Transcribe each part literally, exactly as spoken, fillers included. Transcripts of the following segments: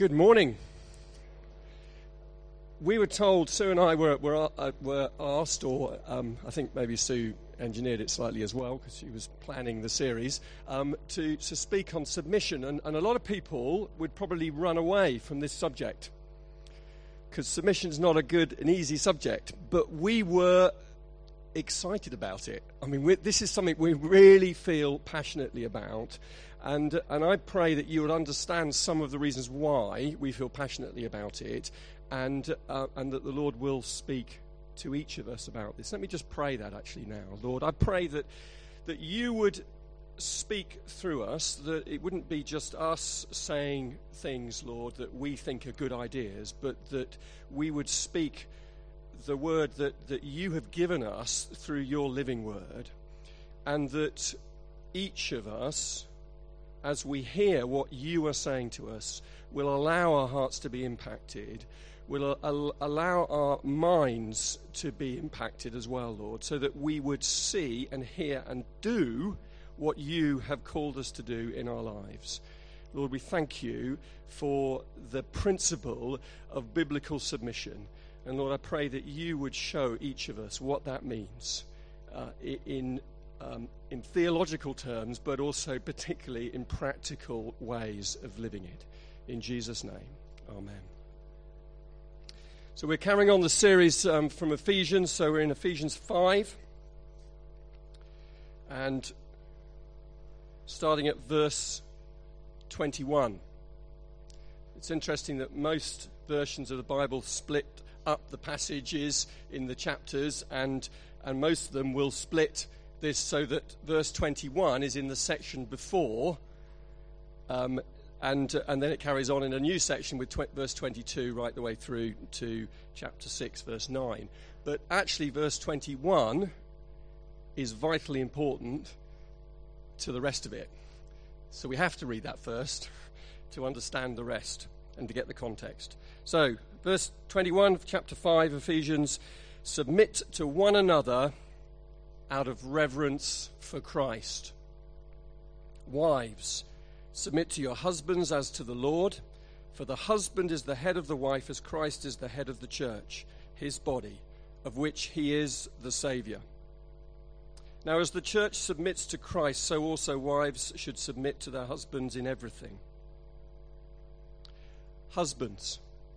Good morning. We were told, Sue and I were were, uh, were asked, or um, I think maybe Sue engineered it slightly as well because she was planning the series, um, to, to speak on submission. And, and a lot of people would probably run away from this subject because submission is not a good and easy subject. But we were excited about it. I mean, we, this is something we really feel passionately about. And and I pray that you would understand some of the reasons why we feel passionately about it, and uh, and that the Lord will speak to each of us about this. Let me just pray that actually now. Lord, I pray that that you would speak through us, that it wouldn't be just us saying things, Lord, that we think are good ideas, but that we would speak the word that, that you have given us through your living word, and that each of us, as we hear what you are saying to us, will allow our hearts to be impacted, will al- allow our minds to be impacted as well, Lord, so that we would see and hear and do what you have called us to do in our lives. Lord, we thank you for the principle of biblical submission. And Lord, I pray that you would show each of us what that means uh, in Um, in theological terms, but also particularly in practical ways of living it. In Jesus' name, amen. So we're carrying on the series um, from Ephesians, so we're in Ephesians five, and starting at verse twenty-one. It's interesting that most versions of the Bible split up the passages in the chapters, and, and most of them will split this so that verse twenty-one is in the section before, um, and uh, and then it carries on in a new section with tw- verse twenty-two right the way through to chapter six, verse nine. But actually, verse twenty-one is vitally important to the rest of it. So we have to read that first to understand the rest and to get the context. So, verse twenty-one of chapter five, Ephesians, submit to one another out of reverence for Christ. Wives, submit to your husbands as to the Lord, for the husband is the head of the wife as Christ is the head of the church, his body, of which he is the Saviour. Now as the church submits to Christ, so also wives should submit to their husbands in everything. Husbands,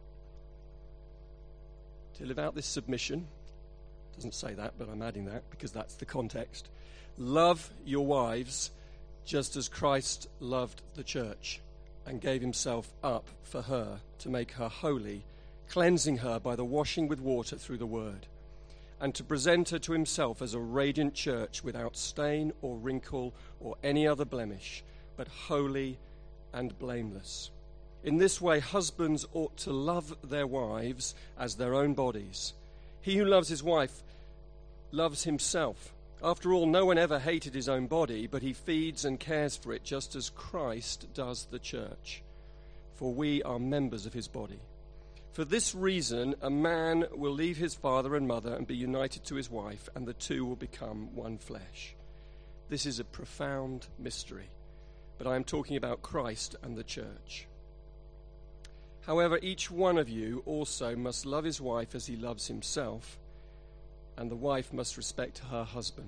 to live out this submission, doesn't say that, but I'm adding that because that's the context. Love your wives just as Christ loved the church and gave himself up for her to make her holy, cleansing her by the washing with water through the word, and to present her to himself as a radiant church without stain or wrinkle or any other blemish, but holy and blameless. In this way, husbands ought to love their wives as their own bodies. He who loves his wife loves himself. After all, no one ever hated his own body, but he feeds and cares for it just as Christ does the church. For we are members of his body. For this reason, a man will leave his father and mother and be united to his wife, and the two will become one flesh. This is a profound mystery, but I am talking about Christ and the church. However, each one of you also must love his wife as he loves himself, and the wife must respect her husband.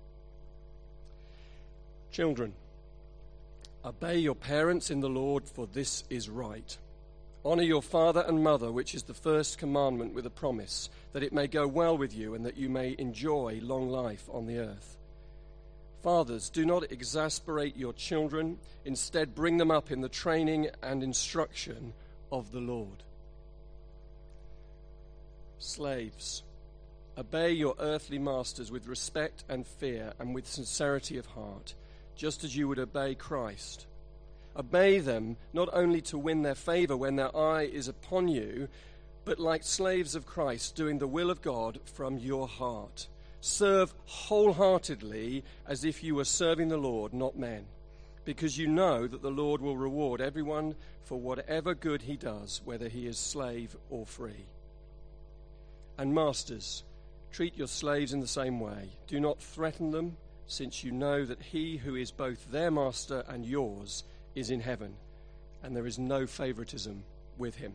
Children, obey your parents in the Lord, for this is right. Honor your father and mother, which is the first commandment with a promise, that it may go well with you and that you may enjoy long life on the earth. Fathers, do not exasperate your children. Instead, bring them up in the training and instruction of the Lord. Slaves, obey your earthly masters with respect and fear and with sincerity of heart, just as you would obey Christ. Obey them not only to win their favor when their eye is upon you, but like slaves of Christ, doing the will of God from your heart. Serve wholeheartedly as if you were serving the Lord, not men, because you know that the Lord will reward everyone for whatever good he does, whether he is slave or free. And masters, treat your slaves in the same way. Do not threaten them, since you know that he who is both their master and yours is in heaven, and there is no favoritism with him.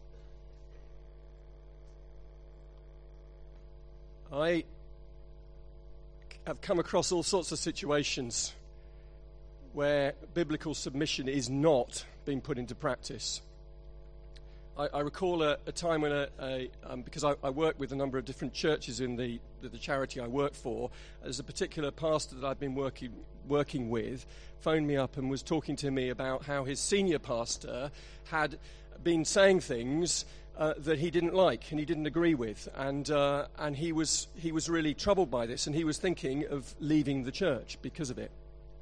I have come across all sorts of situations where biblical submission is not being put into practice. I, I recall a, a time when, a, a, um, because I, I work with a number of different churches in the, the, the charity I work for, there's a particular pastor that I've been working working with phoned me up and was talking to me about how his senior pastor had been saying things uh, that he didn't like and he didn't agree with, and uh, and he was he was really troubled by this, and he was thinking of leaving the church because of it.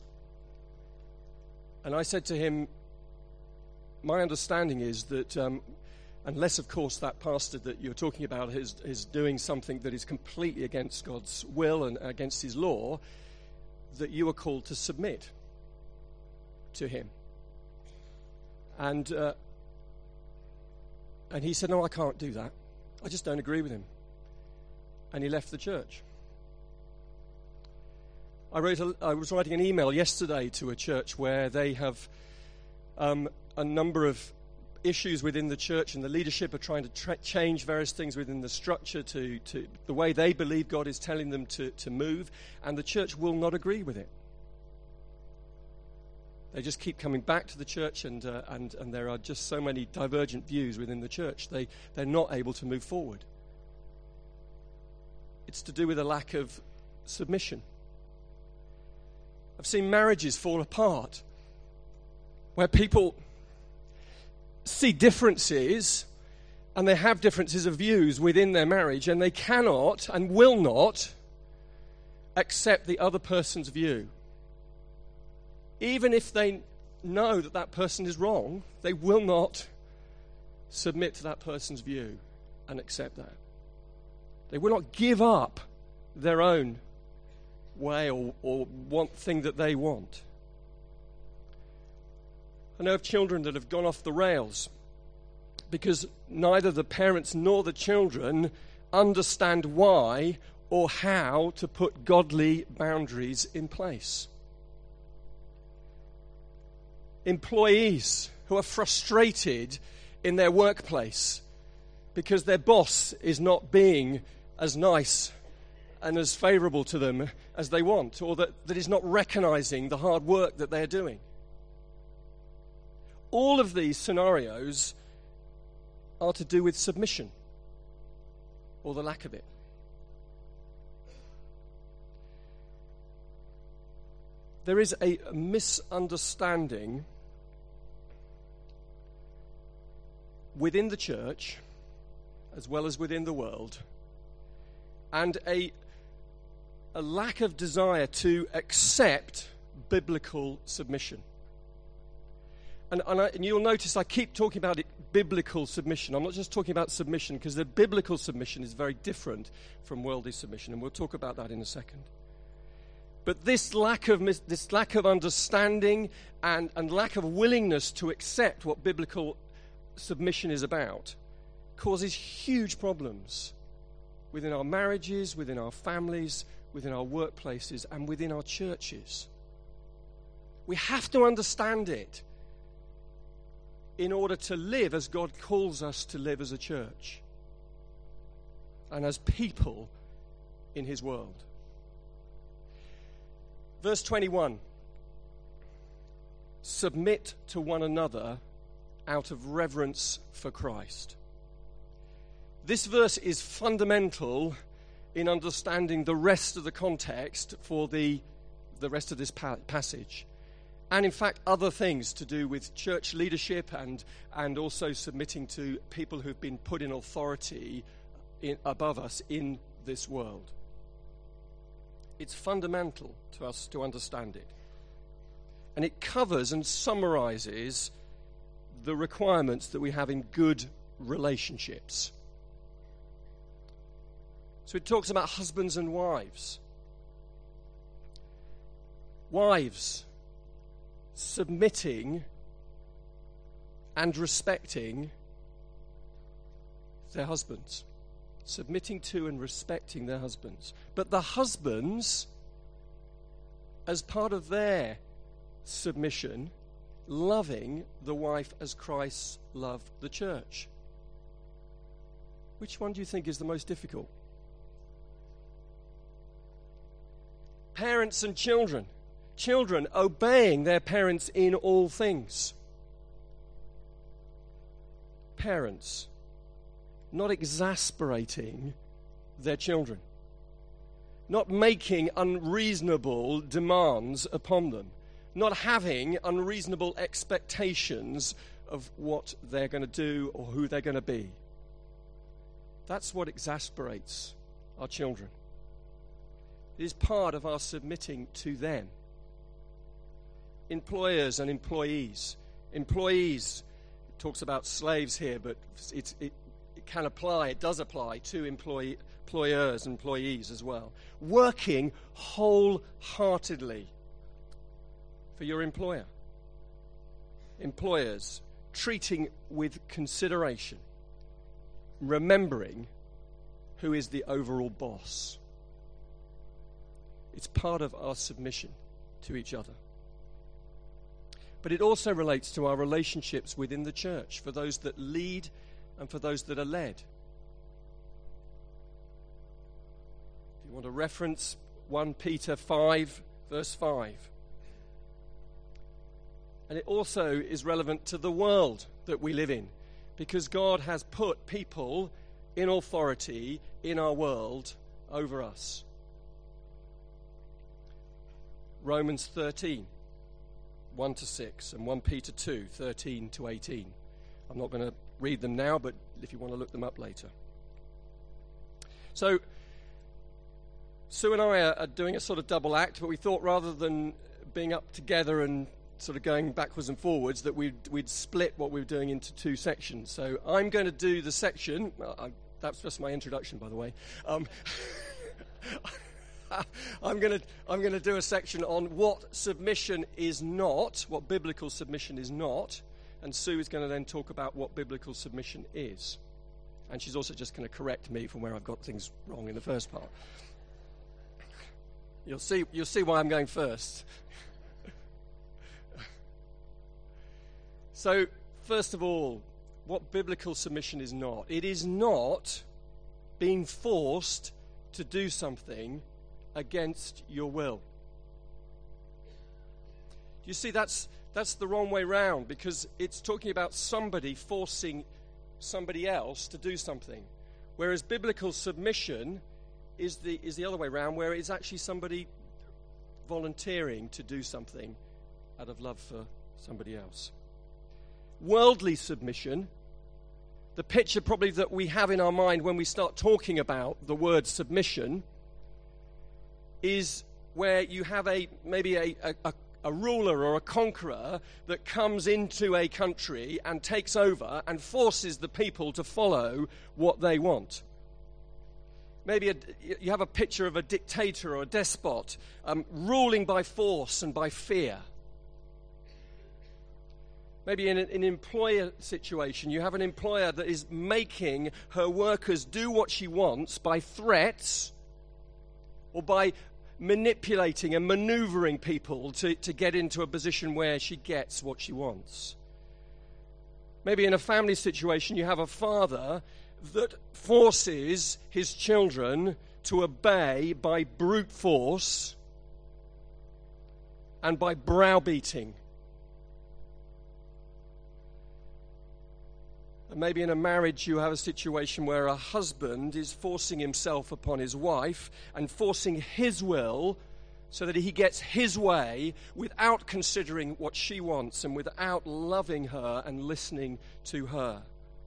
And I said to him, my understanding is that um, unless, of course, that pastor that you're talking about is, is doing something that is completely against God's will and against his law, that you are called to submit to him. And uh, and he said, no, I can't do that. I just don't agree with him. And he left the church. I wrote. A, I was writing an email yesterday to a church where they have um, a number of issues within the church, and the leadership are trying to tra- change various things within the structure to, to the way they believe God is telling them to, to move, and the church will not agree with it. They just keep coming back to the church, and uh, and and there are just so many divergent views within the church. They they're not able to move forward. It's to do with a lack of submission. I've seen marriages fall apart where people see differences and they have differences of views within their marriage, and they cannot and will not accept the other person's view. Even if they know that that person is wrong, they will not submit to that person's view and accept that. They will not give up their own way or, or one thing that they want. I know of children that have gone off the rails because neither the parents nor the children understand why or how to put godly boundaries in place. Employees who are frustrated in their workplace because their boss is not being as nice and as favourable to them as they want, or that, that is not recognising the hard work that they're doing. All of these scenarios are to do with submission, or the lack of it. There is a misunderstanding within the church, as well as within the world, and a a lack of desire to accept biblical submission. And, and, I, and you'll notice I keep talking about it, biblical submission. I'm not just talking about submission, because the biblical submission is very different from worldly submission, and we'll talk about that in a second. But this lack of this lack of understanding and, and lack of willingness to accept what biblical submission is about causes huge problems within our marriages, within our families, within our workplaces, and within our churches. We have to understand it in order to live as God calls us to live as a church and as people in his world. Verse twenty-one, submit to one another out of reverence for Christ. This verse is fundamental in understanding the rest of the context for the, the rest of this pa- passage. And in fact, other things to do with church leadership and, and also submitting to people who've been put in authority in, above us in this world. It's fundamental to us to understand it. And it covers and summarizes the requirements that we have in good relationships. So it talks about husbands and wives. Wives submitting and respecting their husbands. Submitting to and respecting their husbands. But the husbands, as part of their submission, loving the wife as Christ loved the church. Which one do you think is the most difficult? Parents and children. Children obeying their parents in all things. Parents not exasperating their children. Not making unreasonable demands upon them. Not having unreasonable expectations of what they're going to do or who they're going to be. That's what exasperates our children. It is part of our submitting to them. Employers and employees. Employees, it talks about slaves here, but it's, it, it can apply, it does apply to employee, employers and employees as well. Working wholeheartedly for your employer. Employers, treating with consideration, remembering who is the overall boss. It's part of our submission to each other. But it also relates to our relationships within the church, for those that lead and for those that are led. If you want to reference First Peter five, verse five. And it also is relevant to the world that we live in, because God has put people in authority in our world over us. Romans thirteen, one to six, and First Peter two, thirteen to eighteen. I'm not going to read them now, but if you want to look them up later. So, Sue and I are, are doing a sort of double act, but we thought rather than being up together and sort of going backwards and forwards, that we'd, we'd split what we were doing into two sections. So I'm going to do the section, well, I, that's just my introduction, by the way. Um, I'm going to I'm going to do a section on what submission is not, what biblical submission is not, and Sue is going to then talk about what biblical submission is. And she's also just going to correct me from where I've got things wrong in the first part. You'll see you'll see why I'm going first. So, first of all, what biblical submission is not. It is not being forced to do something against your will. You see, that's that's the wrong way round, because it's talking about somebody forcing somebody else to do something, whereas biblical submission is the is the other way round, where it's actually somebody volunteering to do something out of love for somebody else. Worldly submission, the picture probably that we have in our mind when we start talking about the word submission, is where you have a maybe a, a, a ruler or a conqueror that comes into a country and takes over and forces the people to follow what they want. Maybe a, you have a picture of a dictator or a despot um, ruling by force and by fear. Maybe in an employer situation, you have an employer that is making her workers do what she wants by threats or by manipulating and maneuvering people to, to get into a position where she gets what she wants. Maybe in a family situation, you have a father that forces his children to obey by brute force and by browbeating. And maybe in a marriage you have a situation where a husband is forcing himself upon his wife and forcing his will so that he gets his way without considering what she wants and without loving her and listening to her.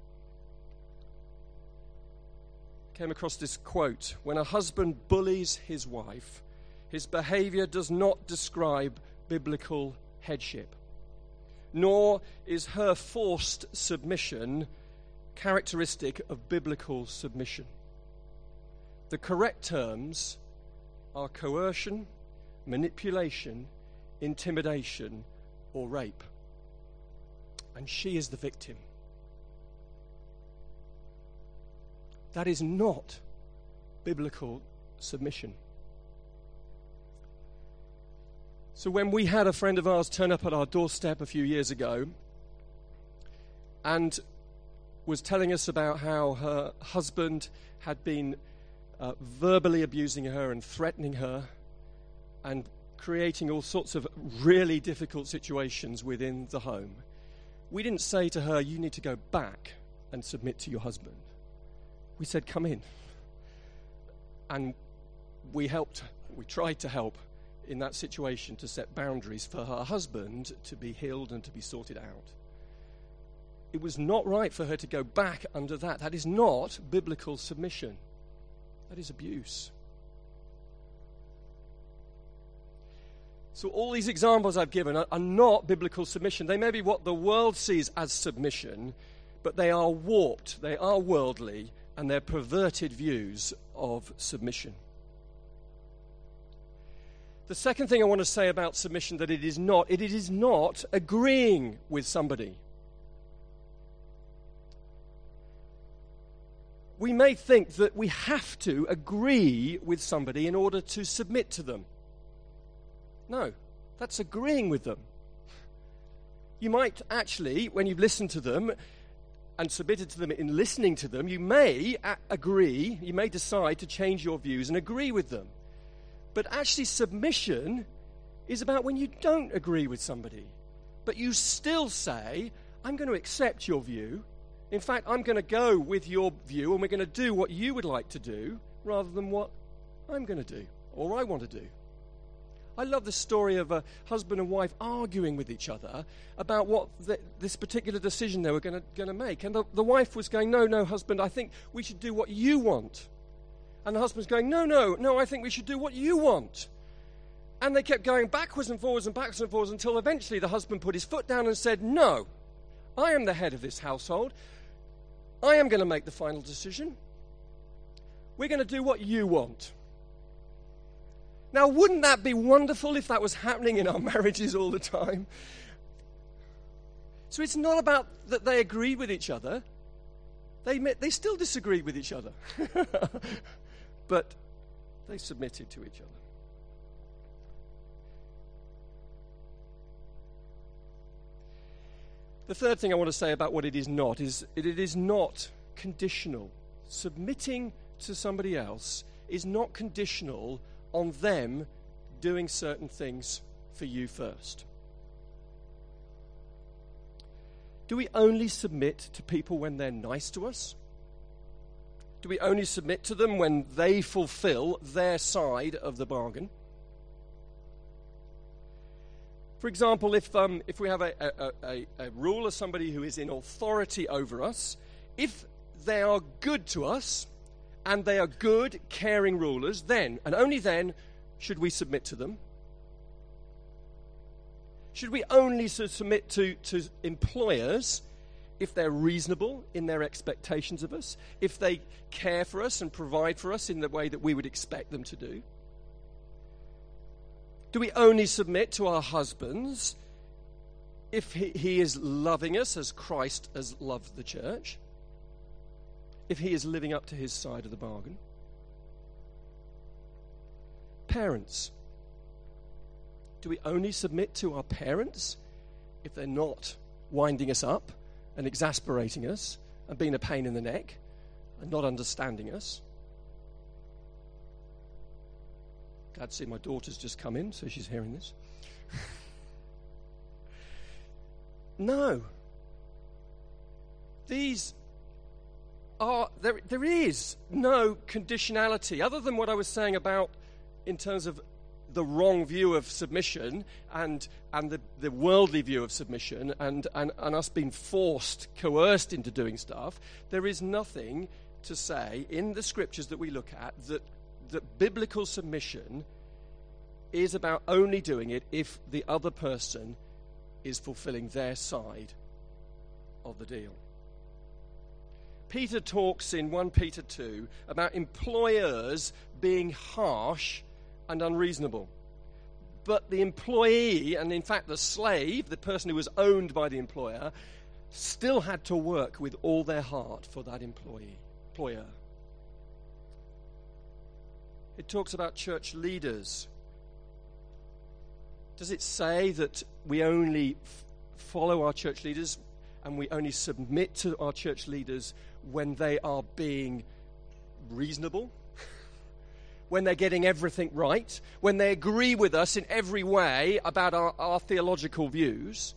Came across this quote: when a husband bullies his wife, his behavior does not describe biblical headship, nor is her forced submission characteristic of biblical submission. The correct terms are coercion, manipulation, intimidation, or rape. And she is the victim. That is not biblical submission. So when we had a friend of ours turn up at our doorstep a few years ago and was telling us about how her husband had been uh, verbally abusing her and threatening her and creating all sorts of really difficult situations within the home, we didn't say to her, you need to go back and submit to your husband. We said, come in. And we helped, we tried to help in that situation to set boundaries for her husband to be healed and to be sorted out. It was not right for her to go back under that. That is not biblical submission. That is abuse. So all these examples I've given are, are not biblical submission. They may be what the world sees as submission, but they are warped, they are worldly, and they're perverted views of submission. The second thing I want to say about submission that it is not, it is not agreeing with somebody. We may think that we have to agree with somebody in order to submit to them. No, that's agreeing with them. You might actually, when you've listened to them and submitted to them in listening to them, you may a- agree, you may decide to change your views and agree with them. But actually submission is about when you don't agree with somebody, but you still say, I'm going to accept your view. In fact, I'm going to go with your view and we're going to do what you would like to do rather than what I'm going to do or I want to do. I love the story of a husband and wife arguing with each other about what the, this particular decision they were going to going to make. And the, the wife was going, no, no, husband, I think we should do what you want. And the husband's going, no, no, no, I think we should do what you want. And they kept going backwards and forwards and backwards and forwards until eventually the husband put his foot down and said, no, I am the head of this household. I am going to make the final decision. We're going to do what you want. Now, wouldn't that be wonderful if that was happening in our marriages all the time? So it's not about that they agreed with each other. They met, they still disagreed with each other. But they submitted to each other. The third thing I want to say about what it is not is it, it is not conditional. Submitting to somebody else is not conditional on them doing certain things for you first. Do we only submit to people when they're nice to us? Do we only submit to them when they fulfill their side of the bargain? For example, if um, if we have a, a, a, a ruler, somebody who is in authority over us, if they are good to us, and they are good, caring rulers, then, and only then, should we submit to them? Should we only submit to, to employers if they're reasonable in their expectations of us, if they care for us and provide for us in the way that we would expect them to do? Do we only submit to our husbands if he, he is loving us as Christ has loved the church? If he is living up to his side of the bargain? Parents. Do we only submit to our parents if they're not winding us up and exasperating us and being a pain in the neck and not understanding us? Glad to see my daughter's just come in, so she's hearing this. No. These are, there, there is no conditionality, other than what I was saying about in terms of the wrong view of submission and and the, the worldly view of submission and, and, and us being forced, coerced into doing stuff. There is nothing to say in the scriptures that we look at that that biblical submission is about only doing it if the other person is fulfilling their side of the deal. Peter talks in First Peter two about employers being harsh and unreasonable. But the employee, and in fact the slave, the person who was owned by the employer, still had to work with all their heart for that employee, employer. It talks about church leaders Does it say that we only f- follow our church leaders and we only submit to our church leaders when they are being reasonable? When they're getting everything right? When they agree with us in every way about our, our theological views?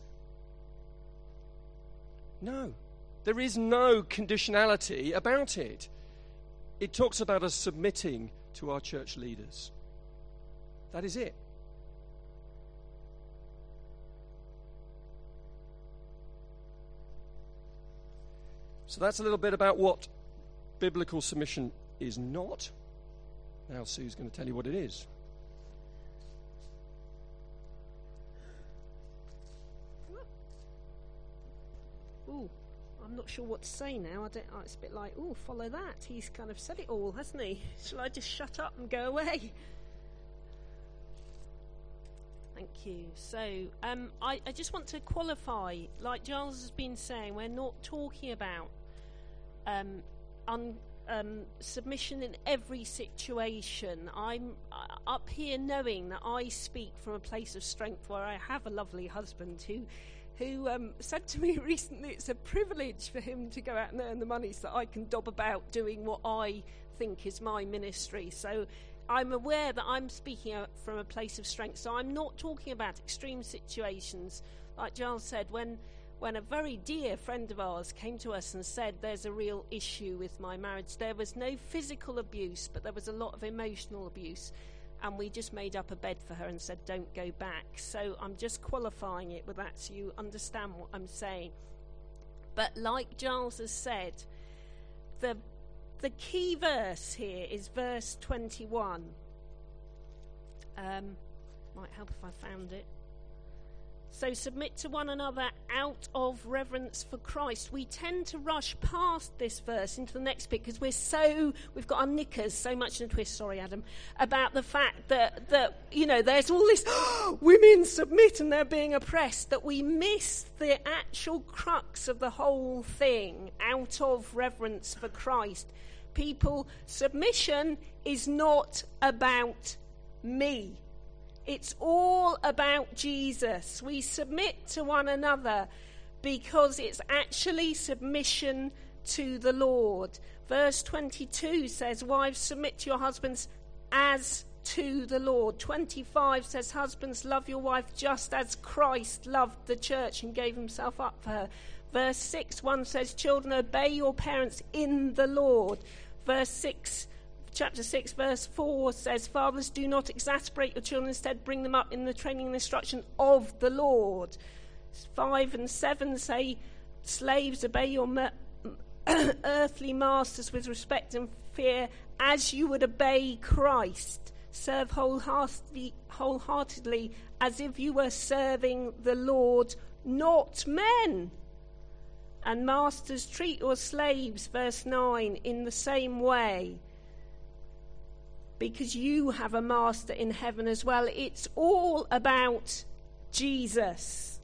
No. There is no conditionality about it. It talks about us submitting to our church leaders. That is it. So that's a little bit about what biblical submission is not. Now Sue's going to tell you what it is. Ooh, I'm not sure what to say now. I don't. Oh, it's a bit like, ooh, follow that. He's kind of said it all, hasn't he? Shall I just shut up and go away? Thank you. So um, I, I just want to qualify, like Giles has been saying, we're not talking about um, un, um, submission in every situation. I'm uh, up here knowing that I speak from a place of strength where I have a lovely husband who who um, said to me recently it's a privilege for him to go out and earn the money so that I can dob about doing what I think is my ministry. So I'm aware that I'm speaking from a place of strength. So I'm not talking about extreme situations. Like Giles said, when when a very dear friend of ours came to us and said there's a real issue with my marriage, there was no physical abuse, but there was a lot of emotional abuse. And we just made up a bed for her and said, don't go back. So I'm just qualifying it with that so you understand what I'm saying. But like Giles has said, the the key verse here is verse twenty-one. Um, might help if I found it. So submit to one another out of reverence for Christ. We tend to rush past this verse into the next bit because we're so, we've got our knickers so much in a twist, sorry Adam, about the fact that, that you know, there's all this, oh, women submit and they're being oppressed, that we miss the actual crux of the whole thing, out of reverence for Christ. People, submission is not about me. It's all about Jesus. We submit to one another because it's actually submission to the Lord. Verse twenty-two says, wives, submit to your husbands as to the Lord. twenty-five says, husbands, love your wife just as Christ loved the church and gave himself up for her. Verse six, one says, children, obey your parents in the Lord. Verse six, Chapter six, verse four says, fathers, do not exasperate your children. Instead, bring them up in the training and instruction of the Lord. five and seven say, slaves, obey your ma- earthly masters with respect and fear as you would obey Christ. Serve wholeheartedly, wholeheartedly as if you were serving the Lord, not men. And masters, treat your slaves, verse nine, in the same way, because you have a master in heaven as well. It's all about Jesus.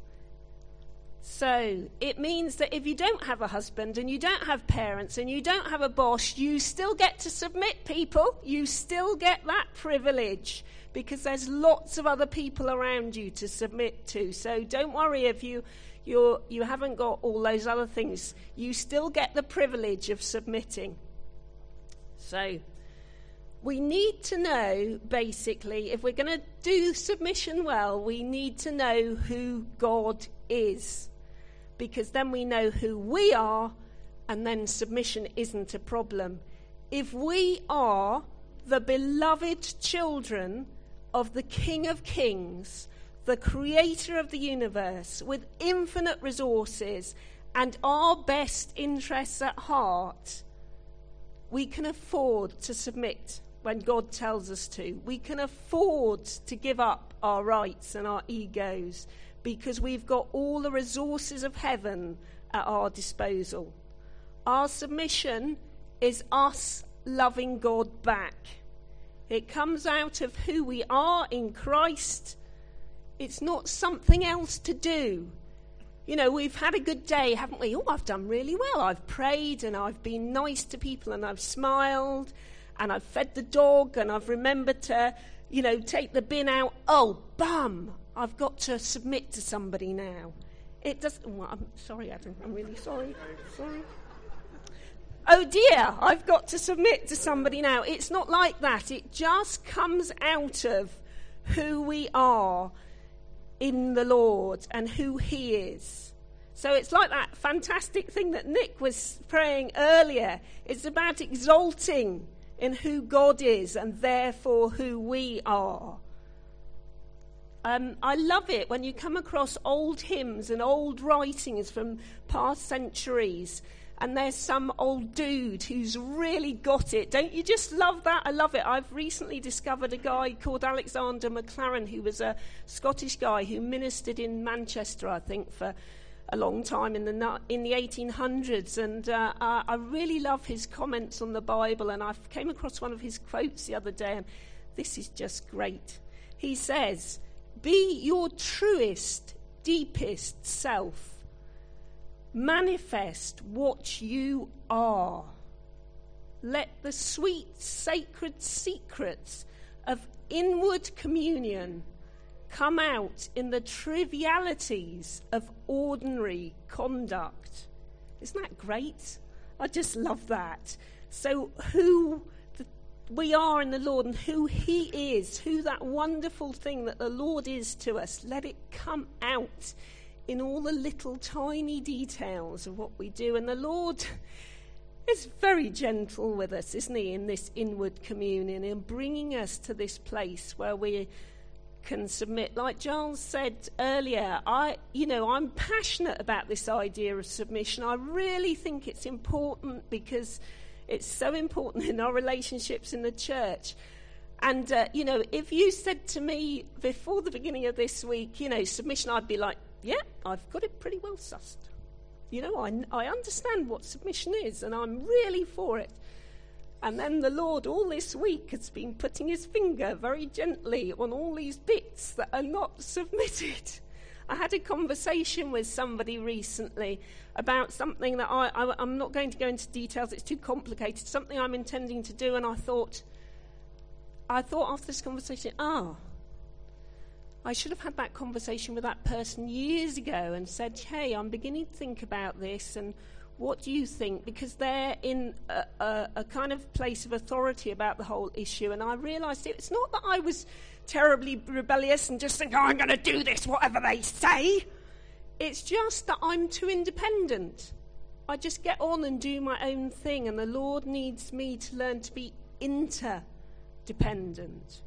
So it means that if you don't have a husband and you don't have parents and you don't have a boss, you still get to submit, people. You still get that privilege because there's lots of other people around you to submit to. So don't worry if you you're, you haven't got all those other things. You still get the privilege of submitting. So we need to know, basically, if we're going to do submission well, we need to know who God is. Because then we know who we are, and then submission isn't a problem. If we are the beloved children of the King of Kings, the creator of the universe, with infinite resources and our best interests at heart, we can afford to submit when God tells us to. We can afford to give up our rights and our egos because we've got all the resources of heaven at our disposal. Our submission is us loving God back. It comes out of who we are in Christ. It's not something else to do. You know, we've had a good day, haven't we? Oh, I've done really well. I've prayed and I've been nice to people and I've smiled and I've fed the dog and I've remembered to, you know, take the bin out. Oh, bum, I've got to submit to somebody now. It does. Well, I'm sorry, Adam. I'm really sorry. Sorry. Oh dear, I've got to submit to somebody now. It's not like that. It just comes out of who we are in the Lord and who he is. So it's like that fantastic thing that Nick was praying earlier. It's about exalting in who God is and therefore who we are. Um, I love it when you come across old hymns and old writings from past centuries, and there's some old dude who's really got it. Don't you just love that? I love it. I've recently discovered a guy called Alexander MacLaren, who was a Scottish guy who ministered in Manchester, I think, for a long time in the in the eighteen hundreds. And uh, I, I really love his comments on the Bible. And I came across one of his quotes the other day, and this is just great. He says, "Be your truest, deepest self. Manifest what you are. Let the sweet, sacred secrets of inward communion come out in the trivialities of ordinary conduct." Isn't that great? I just love that. So who the, we are in the Lord and who he is, who that wonderful thing that the Lord is to us, let it come out in all the little tiny details of what we do. And the Lord is very gentle with us, isn't he, in this inward communion, in bringing us to this place where we can submit. Like Giles said earlier, I, you know, I'm passionate about this idea of submission. I really think it's important because it's so important in our relationships in the church. And, uh, you know, if you said to me before the beginning of this week, you know, submission, I'd be like, yeah, I've got it pretty well sussed. You know, I, I understand what submission is, and I'm really for it. And then the Lord all this week has been putting his finger very gently on all these bits that are not submitted. I had a conversation with somebody recently about something that I, I, I'm not going to go into details, it's too complicated, something I'm intending to do, and I thought, I thought after this conversation, ah, I should have had that conversation with that person years ago and said, hey, I'm beginning to think about this, and what do you think? Because they're in a, a, a kind of place of authority about the whole issue. And I realised it, it's not that I was terribly rebellious and just think, oh, I'm going to do this, whatever they say. It's just that I'm too independent. I just get on and do my own thing, and the Lord needs me to learn to be interdependent.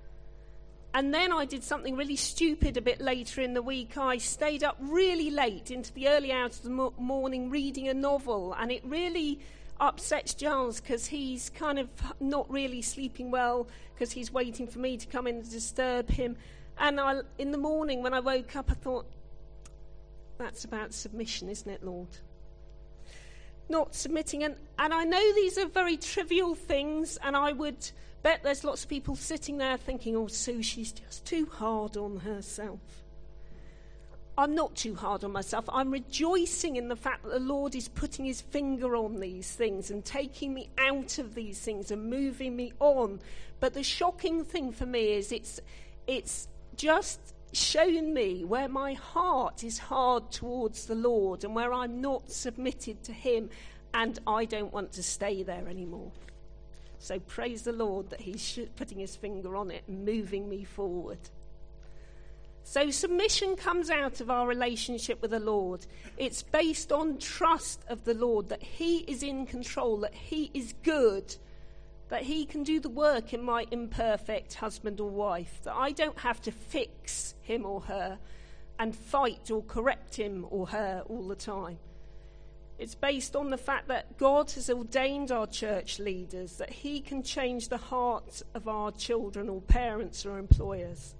And then I did something really stupid a bit later in the week. I stayed up really late into the early hours of the mo- morning reading a novel, and it really upsets Giles because he's kind of not really sleeping well because he's waiting for me to come in and disturb him. And I, in the morning when I woke up, I thought, that's about submission, isn't it, Lord? Not submitting. And, and I know these are very trivial things, and I would bet there's lots of people sitting there thinking, oh, Sue, she's just too hard on herself. I'm not too hard on myself. I'm rejoicing in the fact that the Lord is putting his finger on these things and taking me out of these things and moving me on. But the shocking thing for me is it's it's just shown me where my heart is hard towards the Lord and where I'm not submitted to him, and I don't want to stay there anymore. So praise the Lord that he's putting his finger on it and moving me forward. So submission comes out of our relationship with the Lord. It's based on trust of the Lord, that he is in control, that he is good, that he can do the work in my imperfect husband or wife, that I don't have to fix him or her and fight or correct him or her all the time. It's based on the fact that God has ordained our church leaders, that he can change the hearts of our children or parents or employers.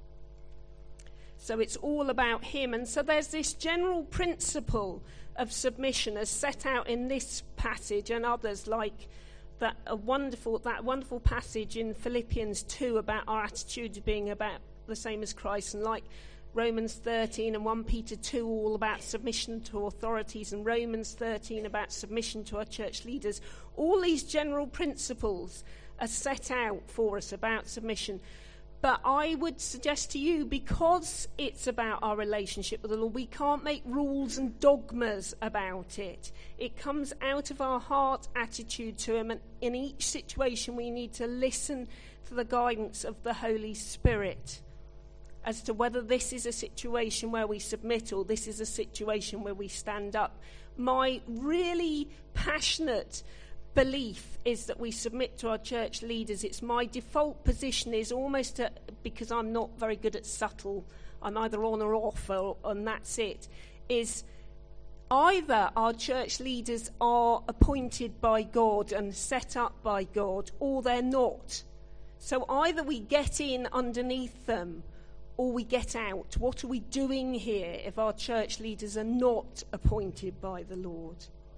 So it's all about him. And so there's this general principle of submission as set out in this passage and others, like that a wonderful that wonderful passage in Philippians two about our attitude being about the same as Christ, and like Romans thirteen and First Peter two all about submission to authorities, and Romans thirteen about submission to our church leaders. All these general principles are set out for us about submission. But I would suggest to you, because it's about our relationship with the Lord, we can't make rules and dogmas about it. It comes out of our heart attitude to him, and in each situation we need to listen to the guidance of the Holy Spirit as to whether this is a situation where we submit or this is a situation where we stand up. My really passionate belief is that we submit to our church leaders. It's my default position is almost a, because I'm not very good at subtle, I'm either on or off, or, and that's it, is either our church leaders are appointed by God and set up by God, or they're not. So either we get in underneath them or we get out. What are we doing here if our church leaders are not appointed by the Lord?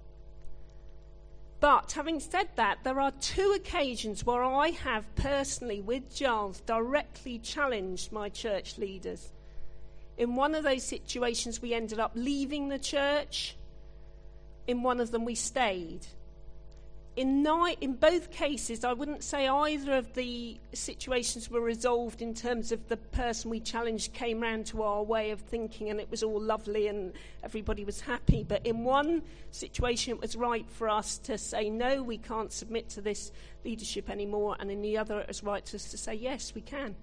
But having said that, there are two occasions where I have personally, with Giles, directly challenged my church leaders. In one of those situations, we ended up leaving the church. In one of them, we stayed. In, ni- in both cases, I wouldn't say either of the situations were resolved in terms of the person we challenged came round to our way of thinking and it was all lovely and everybody was happy. But in one situation, it was right for us to say, no, we can't submit to this leadership anymore. And in the other, it was right for us to say, yes, we can.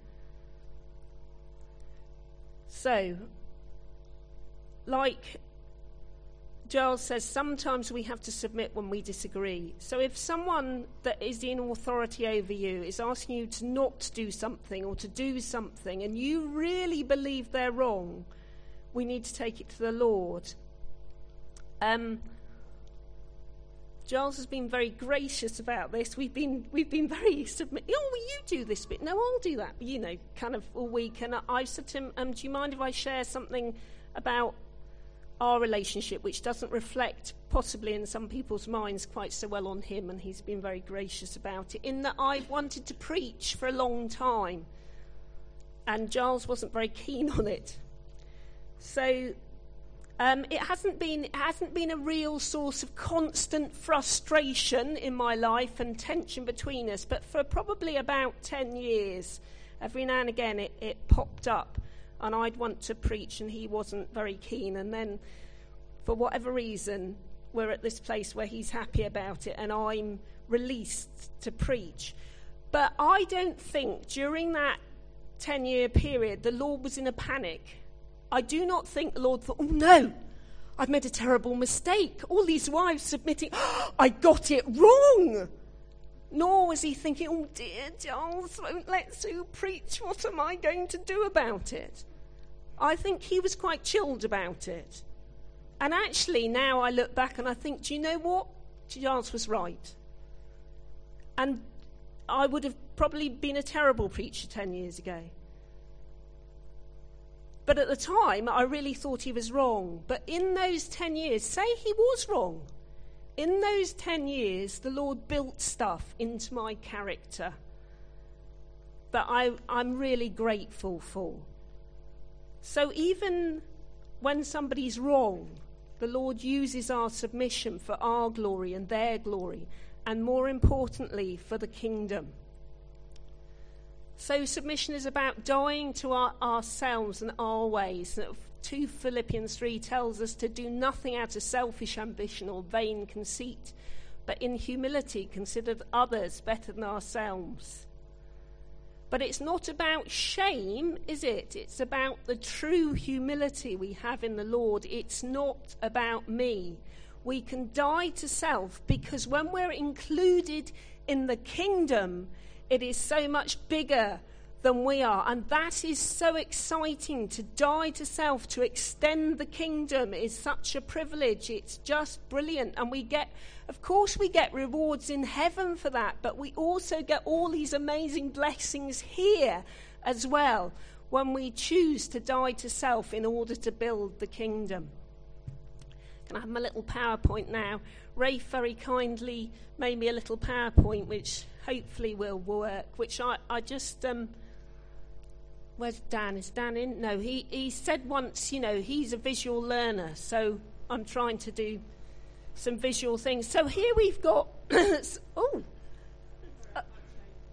So, like Giles says, sometimes we have to submit when we disagree. So if someone that is in authority over you is asking you to not do something or to do something and you really believe they're wrong, we need to take it to the Lord. Um, Giles has been very gracious about this. We've been we've been very submit. Oh, well, you do this bit. No, I'll do that. You know, kind of all week. And I said to him, um, do you mind if I share something about our relationship, which doesn't reflect possibly in some people's minds quite so well on him, and he's been very gracious about it, in that I've wanted to preach for a long time and Giles wasn't very keen on it. So um, it hasn't been it hasn't been a real source of constant frustration in my life and tension between us, but for probably about ten years, every now and again it, it popped up. And I'd want to preach and he wasn't very keen. And then, for whatever reason, we're at this place where he's happy about it and I'm released to preach. But I don't think during that ten-year period the Lord was in a panic. I do not think the Lord thought, oh no, I've made a terrible mistake. All these wives submitting, oh, I got it wrong. Nor was he thinking, oh dear, Giles won't let Sue preach. What am I going to do about it? I think he was quite chilled about it. And actually, now I look back and I think, do you know what? Giles was right. And I would have probably been a terrible preacher ten years ago. But at the time, I really thought he was wrong. But in those ten years, say he was wrong. In those ten years, the Lord built stuff into my character that I, I'm really grateful for. So even when somebody's wrong, the Lord uses our submission for our glory and their glory, and more importantly, for the kingdom. So submission is about dying to our, ourselves and our ways. two Philippians three tells us to do nothing out of selfish ambition or vain conceit, but in humility consider others better than ourselves. But it's not about shame, is it? It's about the true humility we have in the Lord. It's not about me. We can die to self because when we're included in the kingdom, it is so much bigger than we are. And that is so exciting. To die to self, to extend the kingdom is such a privilege. It's just brilliant. And we get, of course, we get rewards in heaven for that, but we also get all these amazing blessings here as well when we choose to die to self in order to build the kingdom. Can I have my little PowerPoint now? Rafe very kindly made me a little PowerPoint which hopefully will work, which I, I just... Um, Where's Dan? Is Dan in? No, he, he said once, you know, he's a visual learner, so I'm trying to do some visual things. So here we've got... oh! Uh,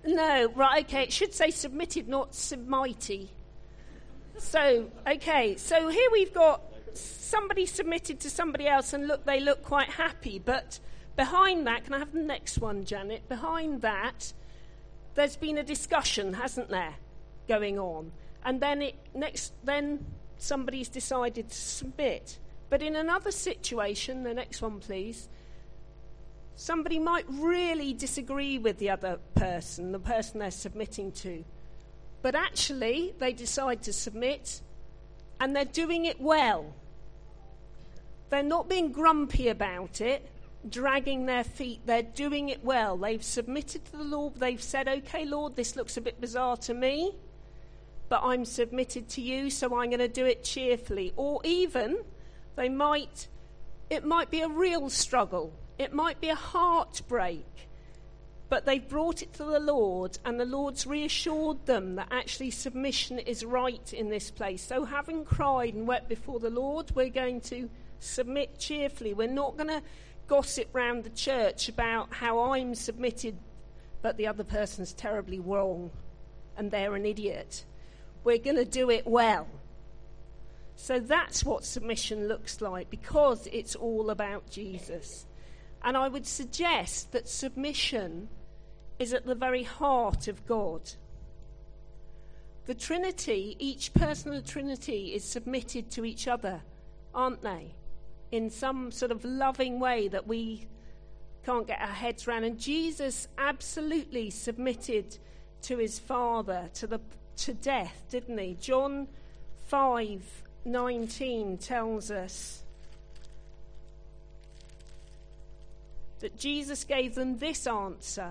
No, right, okay, it should say submitted, not submighty. So, okay, so here we've got somebody submitted to somebody else, and look, they look quite happy, but behind that, can I have the next one, Janet? Behind that, there's been a discussion, hasn't there, going on, and then it next, then somebody's decided to submit. But in another situation, the next one, please, somebody might really disagree with the other person, the person they're submitting to, but actually they decide to submit, and they're doing it well. They're not being grumpy about it, dragging their feet. They're doing it well. They've submitted to the Lord. They've said, okay, Lord, this looks a bit bizarre to me, but I'm submitted to you, so I'm going to do it cheerfully. Or even they might, it might be a real struggle. It might be a heartbreak, but they've brought it to the Lord, and the Lord's reassured them that actually submission is right in this place. So having cried and wept before the Lord, we're going to submit cheerfully. We're not going to gossip round the church about how I'm submitted, but the other person's terribly wrong and they're an idiot. We're going to do it well. So that's what submission looks like, because it's all about Jesus. And I would suggest that submission is at the very heart of God. The Trinity, each person of the Trinity is submitted to each other, aren't they? In some sort of loving way that we can't get our heads around. And Jesus absolutely submitted to his Father to the to death, didn't he? John five nineteen tells us that Jesus gave them this answer: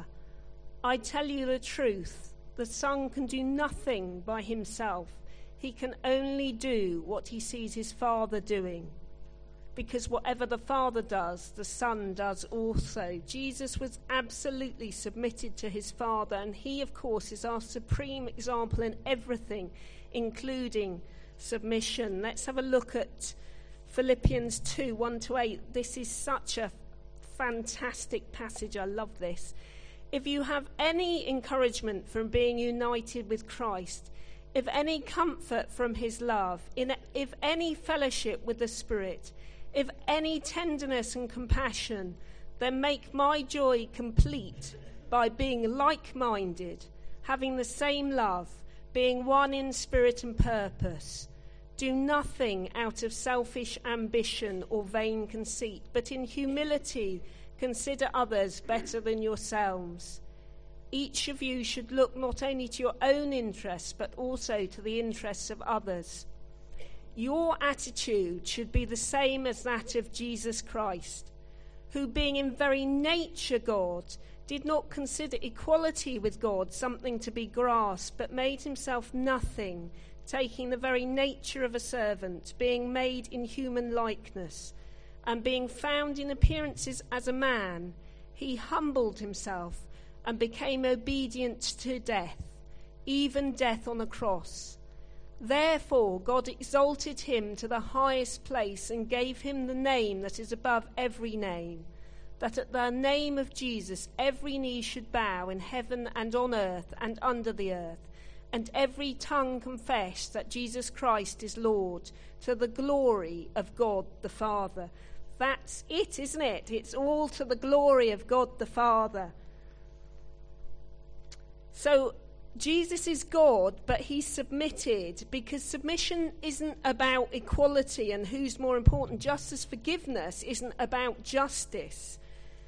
I tell you the truth, the Son can do nothing by himself. He can only do what he sees his Father doing, because whatever the Father does, the Son does also. Jesus was absolutely submitted to his Father, and he, of course, is our supreme example in everything, including submission. Let's have a look at Philippians two, one to eight. This is such a fantastic passage. I love this. If you have any encouragement from being united with Christ, if any comfort from his love, in, if any fellowship with the Spirit, if any tenderness and compassion, then make my joy complete by being like-minded, having the same love, being one in spirit and purpose. Do nothing out of selfish ambition or vain conceit, but in humility consider others better than yourselves. Each of you should look not only to your own interests, but also to the interests of others. Your attitude should be the same as that of Jesus Christ, who, being in very nature God, did not consider equality with God something to be grasped, but made himself nothing, taking the very nature of a servant, being made in human likeness, and being found in appearances as a man, he humbled himself and became obedient to death, even death on a cross. Therefore God exalted him to the highest place and gave him the name that is above every name, that at the name of Jesus every knee should bow in heaven and on earth and under the earth, and every tongue confess that Jesus Christ is Lord, to the glory of God the Father. That's it, isn't it? It's all to the glory of God the Father. So Jesus is God, but he's submitted, because submission isn't about equality and who's more important, just as forgiveness isn't about justice.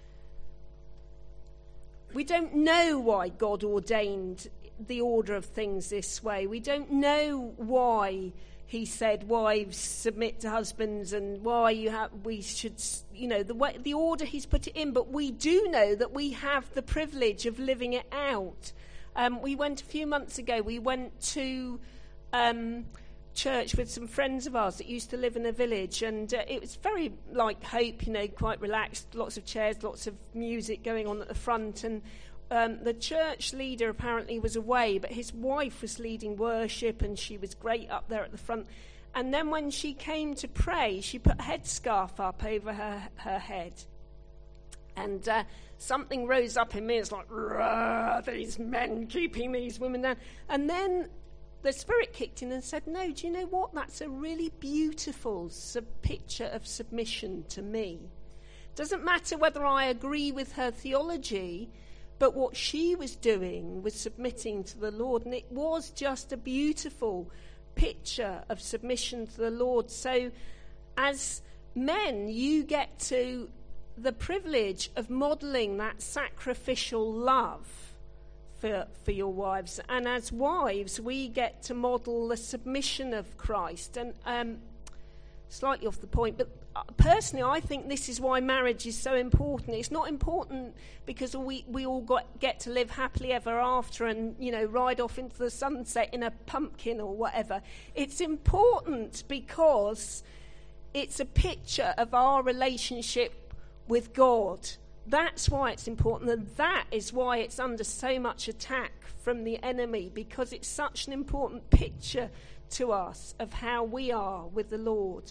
We don't know why God ordained the order of things this way. We don't know why he said wives submit to husbands and why you have we should, you know, the way, the order he's put it in, but we do know that we have the privilege of living it out. Um, we went a few months ago, we went to um, church with some friends of ours that used to live in a village, and uh, it was very like Hope, you know, quite relaxed, lots of chairs, lots of music going on at the front, and um, the church leader apparently was away, but his wife was leading worship, and she was great up there at the front. And then when she came to pray, she put a headscarf up over her, her head. And uh, something rose up in me. It's like, these men keeping these women down. And then the Spirit kicked in and said, no, do you know what? That's a really beautiful sub- picture of submission to me. Doesn't matter whether I agree with her theology, but what she was doing was submitting to the Lord. And it was just a beautiful picture of submission to the Lord. So as men, you get to the privilege of modelling that sacrificial love for, for your wives. And as wives, we get to model the submission of Christ. And um, slightly off the point, but personally, I think this is why marriage is so important. It's not important because we, we all got, get to live happily ever after and, you know, ride off into the sunset in a pumpkin or whatever. It's important because it's a picture of our relationship with God. That's why it's important, and that is why it's under so much attack from the enemy, because it's such an important picture to us of how we are with the Lord.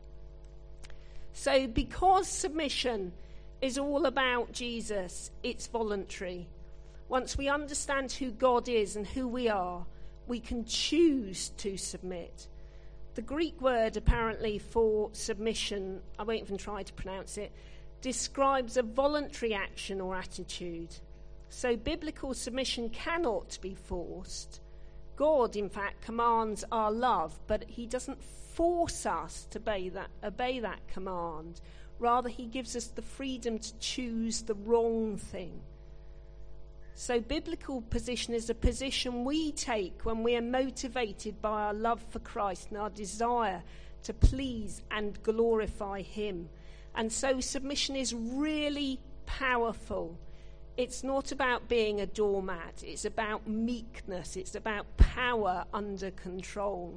So because submission is all about Jesus, it's voluntary. Once we understand who God is and who we are, we can choose to submit. The Greek word apparently for submission, I won't even try to pronounce it, describes a voluntary action or attitude. So biblical submission cannot be forced. God, in fact, commands our love, but he doesn't force us to obey that, obey that command. Rather, he gives us the freedom to choose the wrong thing. So biblical position is a position we take when we are motivated by our love for Christ and our desire to please and glorify him. And so submission is really powerful. It's not about being a doormat. It's about meekness. It's about power under control.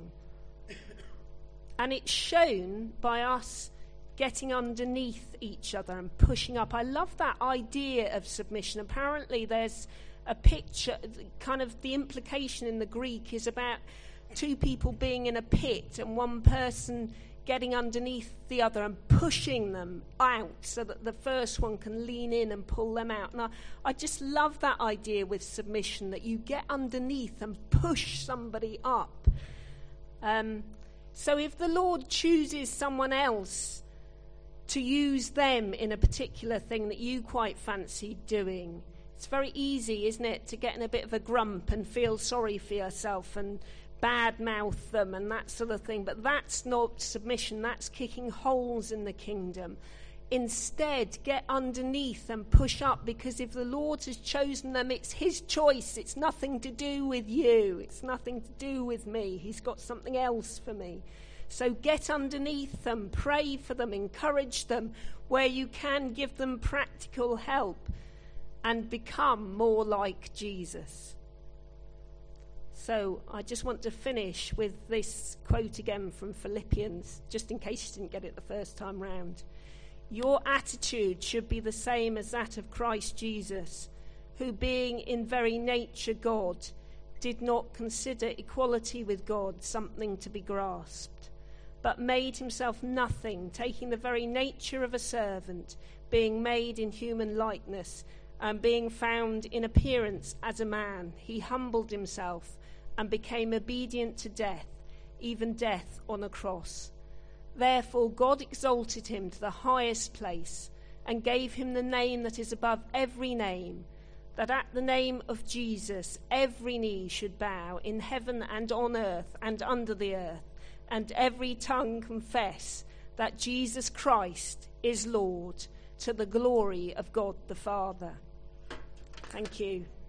And it's shown by us getting underneath each other and pushing up. I love that idea of submission. Apparently there's a picture, kind of the implication in the Greek is about two people being in a pit and one person getting underneath the other and pushing them out so that the first one can lean in and pull them out. And I, I just love that idea with submission, that you get underneath and push somebody up. Um, so if the Lord chooses someone else to use them in a particular thing that you quite fancy doing, it's very easy, isn't it, to get in a bit of a grump and feel sorry for yourself and bad-mouth them and that sort of thing. But that's not submission. That's kicking holes in the kingdom. Instead, get underneath and push up, because if the Lord has chosen them, it's his choice. It's nothing to do with you. It's nothing to do with me. He's got something else for me. So get underneath them, pray for them, encourage them. Where you can, give them practical help and become more like Jesus. So I just want to finish with this quote again from Philippians, just in case you didn't get it the first time round. Your attitude should be the same as that of Christ Jesus, who being in very nature God, did not consider equality with God something to be grasped, but made himself nothing, taking the very nature of a servant, being made in human likeness, and being found in appearance as a man. He humbled himself and became obedient to death, even death on a cross. Therefore God exalted him to the highest place and gave him the name that is above every name, that at the name of Jesus every knee should bow in heaven and on earth and under the earth, and every tongue confess that Jesus Christ is Lord, to the glory of God the Father. Thank you.